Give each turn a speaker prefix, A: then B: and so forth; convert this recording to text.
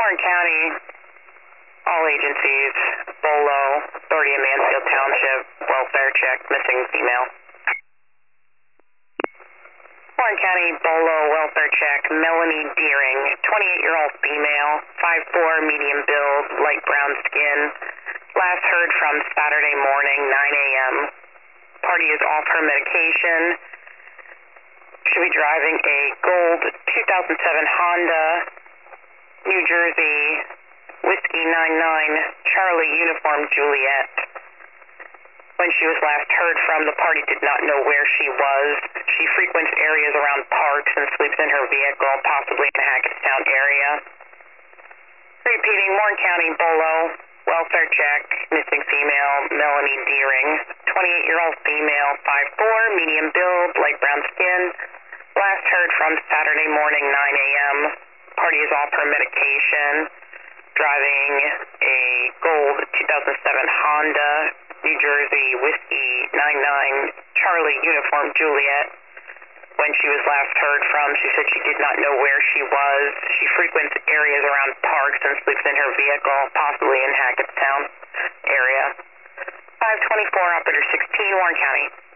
A: Warren County, all agencies, Bolo, Authority of Mansfield Township, welfare check, missing female. Warren County, Bolo, welfare check, Melanie Deering, 28-year-old female, 5'4", medium build, light brown skin. Last heard from Saturday morning, 9 a.m. Party is off her medication. Should be driving a gold 2007 Honda, New Jersey, Whiskey 99, Charlie Uniform Juliet. When she was last heard from, the party did not know where she was. She frequents areas around parks and sleeps in her vehicle, possibly in the Hackettstown area. Repeating, Warren County, Bolo, welfare check, missing female, Melanie Deering, 28-year-old female, 5'4", medium build, light brown skin. Last heard from Saturday morning, 9 a.m. Party is off her medication, driving a gold 2007 Honda, New Jersey, Whiskey 99, Charlie Uniform Juliet. When she was last heard from, she said she did not know where she was. She frequents areas around parks and sleeps in her vehicle, possibly in Hackettstown area. 524, operator 16, Warren County.